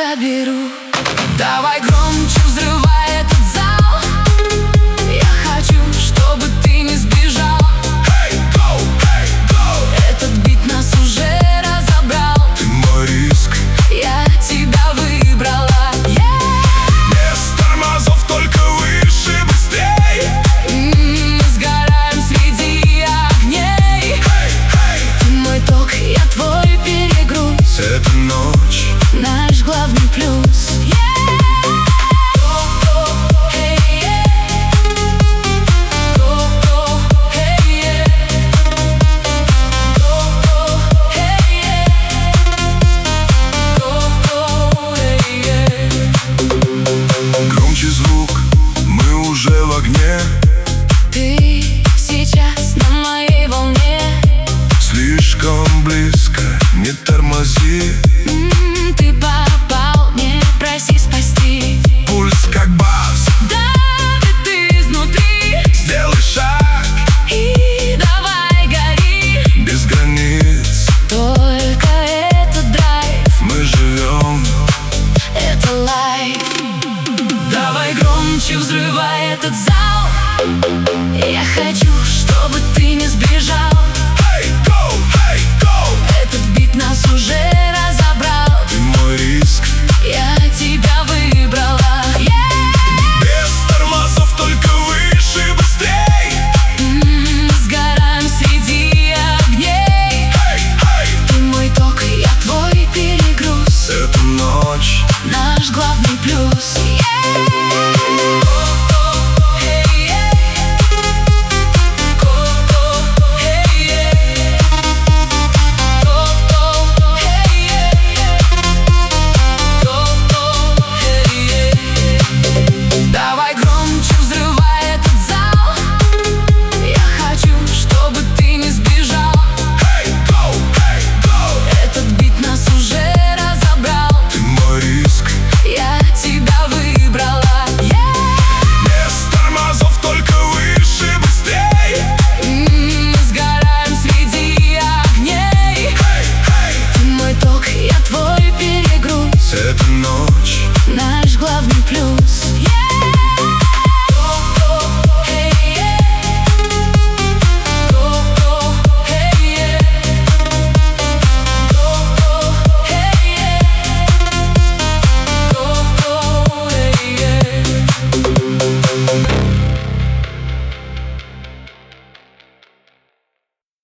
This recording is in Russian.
заберу. Давай громче, взрывай этот зал. Я хочу, чтобы ты не сбежал. Hey, go, hey, go. Этот бит нас уже разобрал. Ты мой риск, я тебя выбрала. Без тормозов, только выше, быстрей. Мы сгораем среди огней. Hey, hey. Ты мой ток, я твой перегруз. Эта ночь наш главный плюс. Громче звук, мы уже в огне. Ты сейчас на моей волне. Слишком близко, не тормози.